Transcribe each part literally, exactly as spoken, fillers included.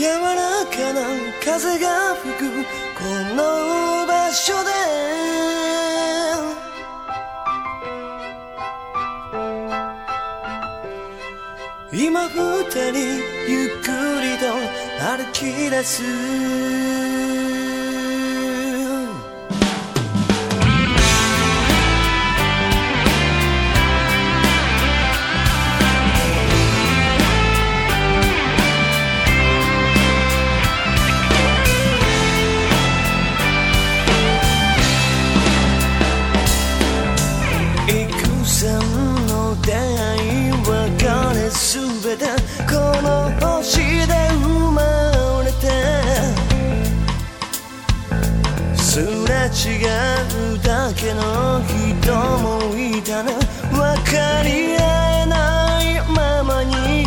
柔らかな風が吹くこの場所で今二人ゆっくりと歩き出すの出会い別れすべてこの星で生まれてすれ違うだけの人もいたね分かり合えないままに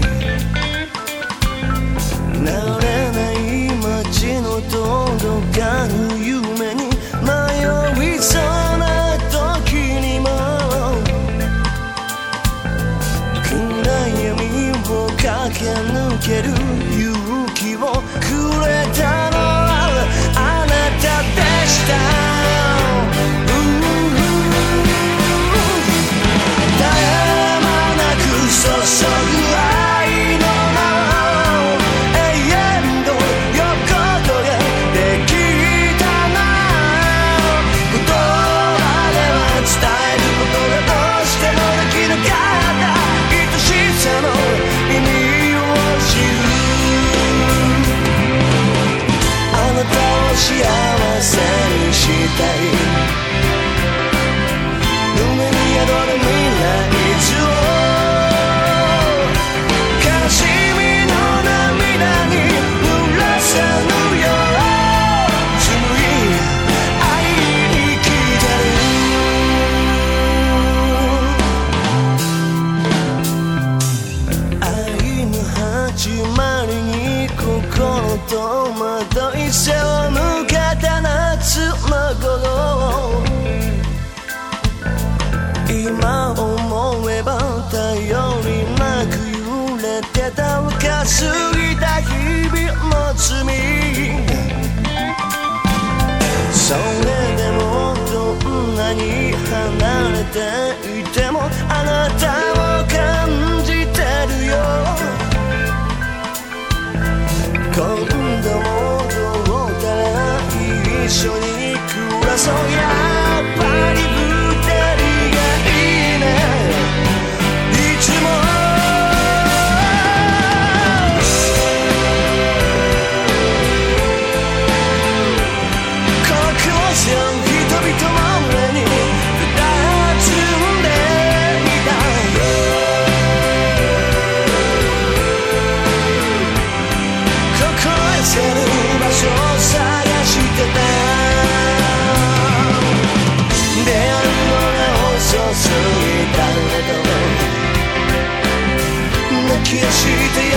慣れない街の届かぬ夢に迷いそうな時にも駆け抜ける勇気をくれたのはあなたでした絶え間なく注ぐ愛の名を永遠の横取りできたな言葉では伝えることがどうしてもできなかった愛しさの意味あなたを幸せにしたい胸に宿る未来図を悲しみの涙に濡らさぬよう紡い愛に生きてる愛の始まりに心と惑い背を向けた夏の頃今思えば頼りなく揺れてた若すぎた日々の罪それでもどんなに離れていてもあなたを感じてるよ今度もどうたら一緒に暮らそうやっぱり二人がいいねいつもここさ人々の胸に佇んでいたせる場所を探してた出会うのが遅すぎたけど泣き足して